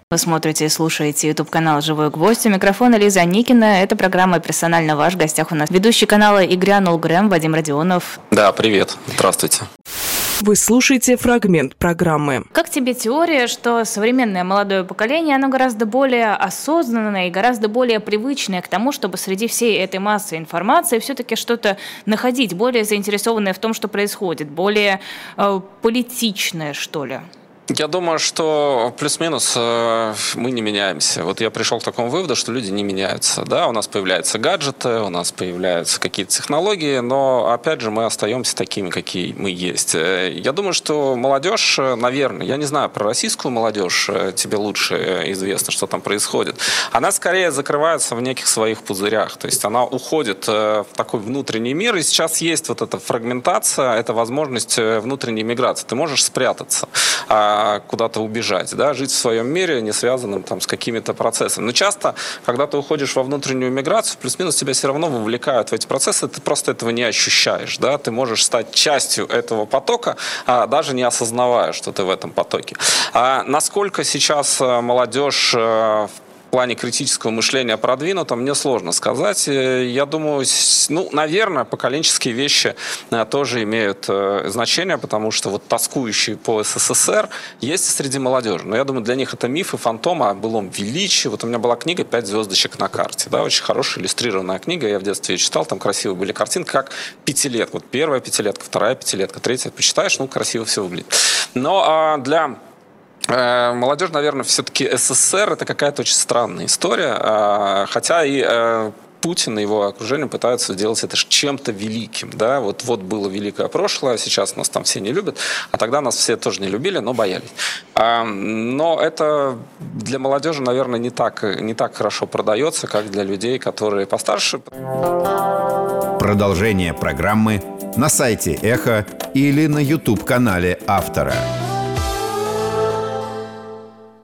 Вы смотрите и слушаете YouTube-канал «Живой гвоздь». У микрофона Лиза Никина. Это программа «Персонально ваш». В гостях у нас ведущий канала «И грянул Грэм» Вадим Родионов. Да, привет. Здравствуйте. Вы слушаете фрагмент программы. Как тебе теория, что современное молодое поколение, оно гораздо более осознанное и гораздо более привычное к тому, чтобы среди всей этой массы информации все-таки что-то находить, более заинтересованное в том, что происходит, более политичное, что ли? Я думаю, что плюс-минус мы не меняемся. Вот я пришел к такому выводу, что люди не меняются. Да, у нас появляются гаджеты, у нас появляются какие-то технологии, но, опять же, мы остаемся такими, какие мы есть. Я думаю, что молодежь, наверное, я не знаю про российскую молодежь, тебе лучше известно, что там происходит. Она скорее закрывается в неких своих пузырях. То есть она уходит в такой внутренний мир, и сейчас есть вот эта фрагментация, это возможность внутренней миграции. Ты можешь спрятаться, куда-то убежать, да, жить в своем мире, не связанном там с какими-то процессами. Но часто, когда ты уходишь во внутреннюю миграцию, плюс-минус тебя все равно вовлекают в эти процессы, ты просто этого не ощущаешь, да, ты можешь стать частью этого потока, даже не осознавая, что ты в этом потоке. Насколько сейчас молодежь в плане критического мышления продвинуто, мне сложно сказать. Я думаю, наверное, поколенческие вещи тоже имеют значение, потому что вот тоскующие по СССР есть и среди молодежи. Но я думаю, для них это миф и фантом о былом величии. Вот у меня была книга «5 звездочек на карте». Да, очень хорошая иллюстрированная книга. Я в детстве ее читал, там красивые были картинки, как пятилетка. Вот первая пятилетка, вторая пятилетка, третья. Почитаешь, красиво все выглядит. Но для молодежь, наверное, все-таки СССР — это какая-то очень странная история, хотя и Путин и его окружение пытаются сделать это чем-то великим. Да? Вот было великое прошлое, сейчас нас там все не любят, а тогда нас все тоже не любили, но боялись. Но это для молодежи, наверное, не так хорошо продается, как для людей, которые постарше. Продолжение программы на сайте Эхо или на YouTube-канале автора.